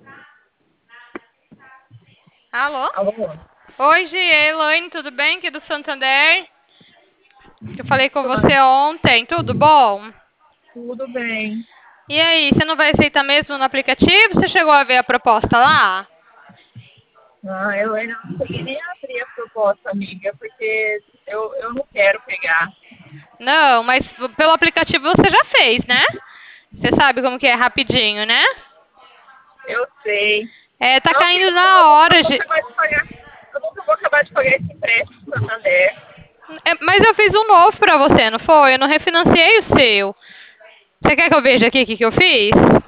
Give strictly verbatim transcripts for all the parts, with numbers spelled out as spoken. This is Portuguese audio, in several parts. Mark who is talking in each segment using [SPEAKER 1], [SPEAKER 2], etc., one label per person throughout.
[SPEAKER 1] Alô?
[SPEAKER 2] Alô?
[SPEAKER 1] Oi, Gi, Elaine, tudo bem? Aqui do Santander. Eu falei com
[SPEAKER 2] Tudo
[SPEAKER 1] você ontem, tudo bom?
[SPEAKER 2] tudo bem.
[SPEAKER 1] E aí, você não vai aceitar mesmo no aplicativo? Você chegou a ver a proposta lá?
[SPEAKER 2] Ah, eu ainda não consegui nem abrir a proposta, amiga, porque eu, eu não quero pegar.
[SPEAKER 1] Não, mas pelo aplicativo você já fez, né? Você sabe como que é rapidinho, né?
[SPEAKER 2] Eu sei.
[SPEAKER 1] É, tá
[SPEAKER 2] Só que
[SPEAKER 1] caindo
[SPEAKER 2] eu,
[SPEAKER 1] na
[SPEAKER 2] eu nunca
[SPEAKER 1] hora,
[SPEAKER 2] vou
[SPEAKER 1] Gi.
[SPEAKER 2] acabar de pagar. Eu nunca vou acabar de pagar esse empréstimo do Santander.
[SPEAKER 1] É, mas eu fiz um novo pra você, não foi? Eu não refinanciei o seu. Você quer que eu veja aqui o que, que eu fiz?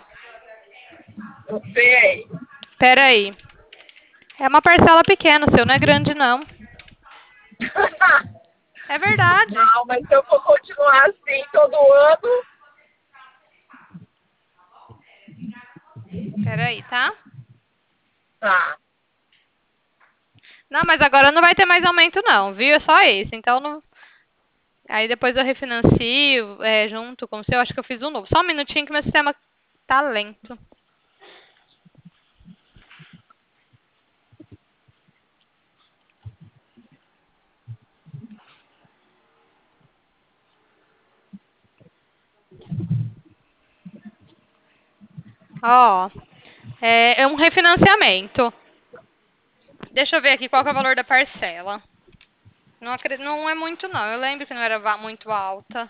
[SPEAKER 2] Eu sei.
[SPEAKER 1] Pera aí. É uma parcela pequena, o seu não é grande, não. É verdade.
[SPEAKER 2] Não, mas se eu for continuar assim todo ano,
[SPEAKER 1] Pera aí, tá?
[SPEAKER 2] tá.
[SPEAKER 1] Não, mas agora não vai ter mais aumento não, viu? É só esse. Então não. Aí depois eu refinancio é, junto com o seu. Acho que eu fiz um novo. Só um minutinho que meu sistema tá lento. Ó, é, é um refinanciamento. Deixa eu ver aqui qual que é o valor da parcela. Não, acre- não é muito não. Eu lembro que não era va- muito alta.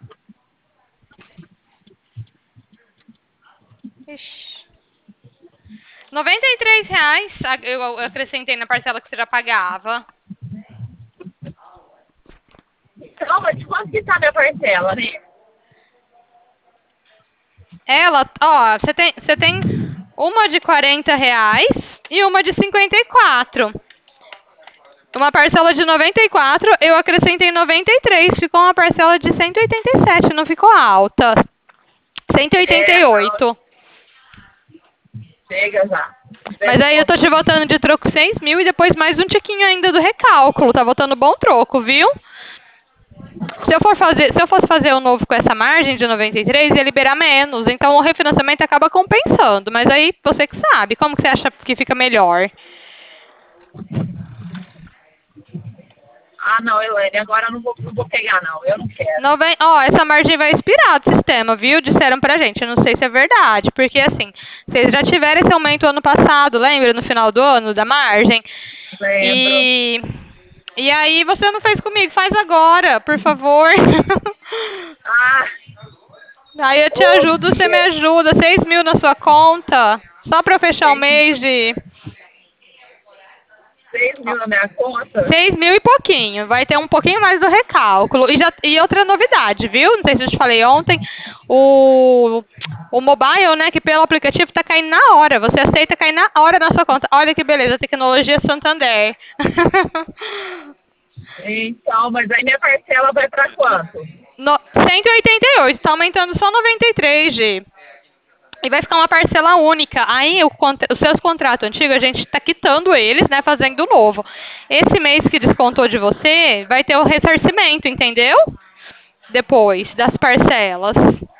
[SPEAKER 1] Ixi. noventa e três reais a- eu acrescentei na parcela que você já pagava.
[SPEAKER 2] Então, mas quanto que tá minha parcela, né?
[SPEAKER 1] Ela, ó, você tem, você tem uma de quarenta reais e uma de cinquenta e quatro. Uma parcela de noventa e quatro, eu acrescentei noventa e três, ficou uma parcela de cento e oitenta e sete, não ficou alta.
[SPEAKER 2] É, não.
[SPEAKER 1] cento e oitenta e oito.
[SPEAKER 2] Chega já.
[SPEAKER 1] Mas
[SPEAKER 2] Deve
[SPEAKER 1] aí eu tô
[SPEAKER 2] conta.
[SPEAKER 1] te voltando de troco seis mil e depois mais um tiquinho ainda do recálculo. Tá voltando bom troco, viu? Se eu, for fazer, se eu fosse fazer o novo com essa margem de noventa e três, ia liberar menos. Então o refinanciamento acaba compensando. Mas aí você que sabe. Como que você acha que fica melhor?
[SPEAKER 2] Ah, não, Elaine, agora eu não vou, não vou pegar, não. Eu não quero.
[SPEAKER 1] Noven... Ó, essa margem vai expirar do sistema, viu? Disseram pra gente. Eu não sei se é verdade. Porque, assim, vocês já tiveram esse aumento ano passado, lembra? No final do ano, da margem.
[SPEAKER 2] Lembro.
[SPEAKER 1] E... E aí você não fez comigo. Faz agora, por favor.
[SPEAKER 2] Ah,
[SPEAKER 1] Aí eu te
[SPEAKER 2] ô,
[SPEAKER 1] ajudo, você me
[SPEAKER 2] Bia,
[SPEAKER 1] ajuda. Seis mil na sua conta. Só pra eu fechar o
[SPEAKER 2] seis
[SPEAKER 1] mês de...
[SPEAKER 2] seis mil na minha conta?
[SPEAKER 1] Seis mil e pouquinho. Vai ter um pouquinho mais do recálculo. E, já, e outra novidade, viu? Não sei se eu te falei ontem. O, o mobile, né, que pelo aplicativo tá caindo na hora. Você aceita cair na hora na sua conta. Olha que beleza, tecnologia Santander.
[SPEAKER 2] Então, mas aí minha parcela vai pra quanto?
[SPEAKER 1] No, cento e oitenta e oito, tá aumentando só noventa e três, G. E vai ficar uma parcela única. Aí o contra- os seus contratos antigos, a gente está quitando eles, né? Fazendo novo. Esse mês que descontou de você, vai ter o ressarcimento, entendeu? Depois das parcelas.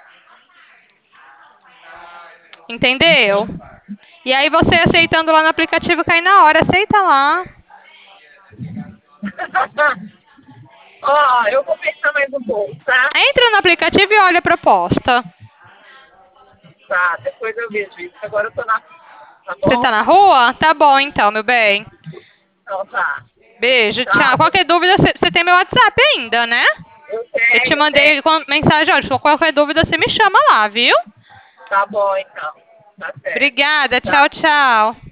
[SPEAKER 1] Entendeu?
[SPEAKER 2] Entendi.
[SPEAKER 1] E aí você aceitando lá no aplicativo cai na hora. Aceita lá.
[SPEAKER 2] Ó, eu vou pensar mais um pouco, tá?
[SPEAKER 1] Entra no aplicativo e olha a proposta.
[SPEAKER 2] Tá, depois eu vejo isso. Agora eu tô na. Tá
[SPEAKER 1] Você
[SPEAKER 2] bom?
[SPEAKER 1] tá na rua? Tá bom então, meu bem.
[SPEAKER 2] Então tá.
[SPEAKER 1] Beijo, tchau.
[SPEAKER 2] Tchau.
[SPEAKER 1] Qualquer dúvida, você você tem meu WhatsApp ainda, né?
[SPEAKER 2] Eu
[SPEAKER 1] Eu te
[SPEAKER 2] tenho, eu
[SPEAKER 1] mandei
[SPEAKER 2] tenho.
[SPEAKER 1] com- mensagem, olha, qualquer dúvida você me chama lá, viu?
[SPEAKER 2] Tá bom, então. Tá certo.
[SPEAKER 1] Obrigada, tchau,
[SPEAKER 2] Tchau.
[SPEAKER 1] tchau.